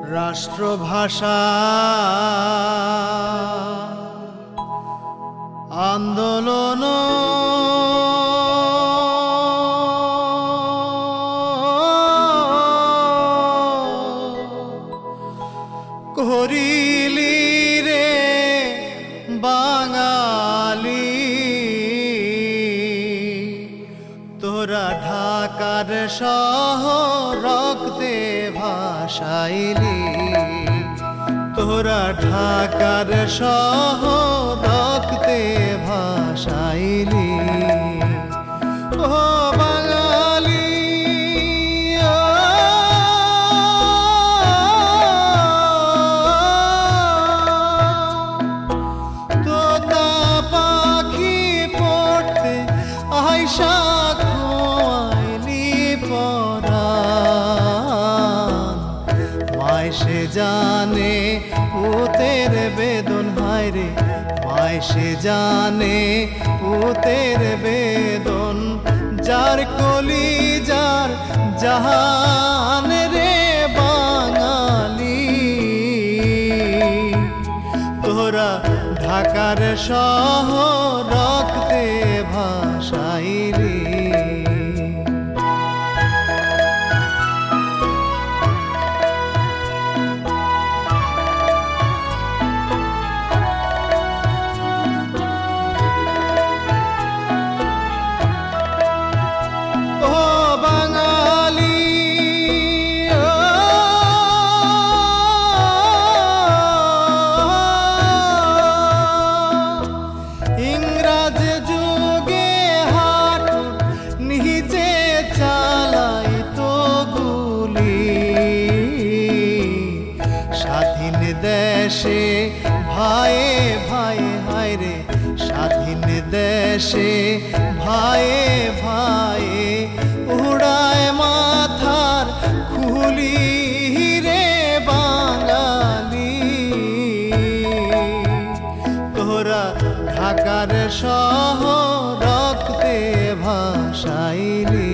রাষ্ট্রভাষা আন্দোলন করিলি রে বাঙালি, তোরা ঢাকার শহর রক্তে ভাসাইলি, তোরা ঢাকার শহর রক্তে ভাসাইলি। ও বাঙালি তোতা পাখি পড়তে আইসা সে জানে পুতের বেদন, হায় রে মায় সে জানে পুতের বেদন, যার কলি যার জাহান রে বাঙালি, তোরা ঢাকার শহর রক্তে ভাসাইলি। দেশে ভাইয়ে ভাইয়ে হায় রে, স্বাধীন দেশে ভাইয়ে ভাইয়ে উড়ায় মাথার খুলি রে বাঙালি, তোরা ঢাকার শহর রক্তে ভাসাইলি।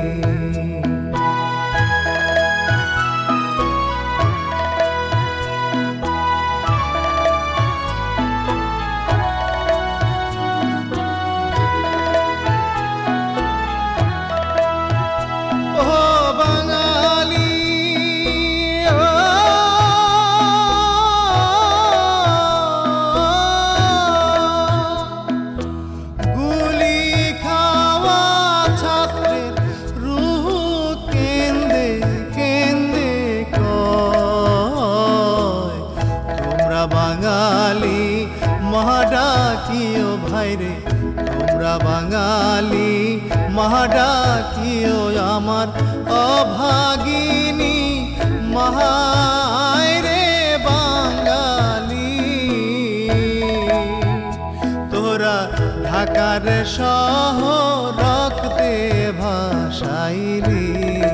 বাঙালি মহাডাকিও ভাইরে, তোমরা বাঙালি মহাডাকিও আমার অভাগিনী মহায় রে বাঙালি, তোরা ঢাকার শহর রক্তে ভাসাইলি।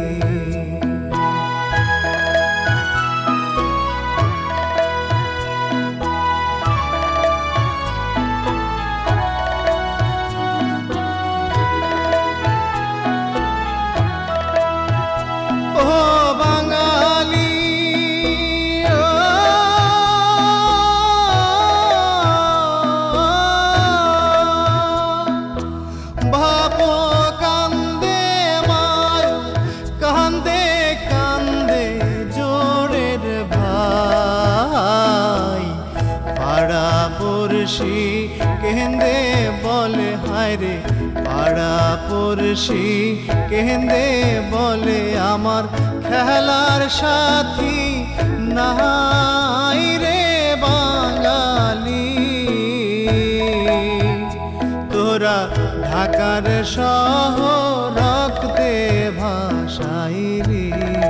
পড়শি কেন্দে বলে হায় রে, পাড়া পড়শি কেন্দে বলে আমার খেলার সাথী নাই রে বাঙালি, তোরা ঢাকার শহর রক্তে ভাসাইলি।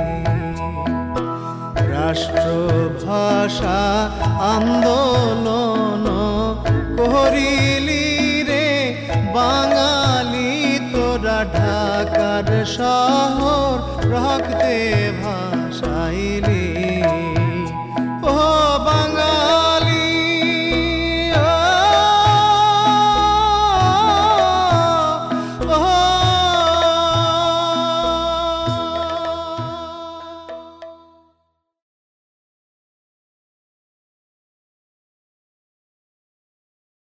রাষ্ট্রভাষা আন্দোলন করিলি রে বাঙালি, তোরা ঢাকার শহর রক্তে ভাসাইলি।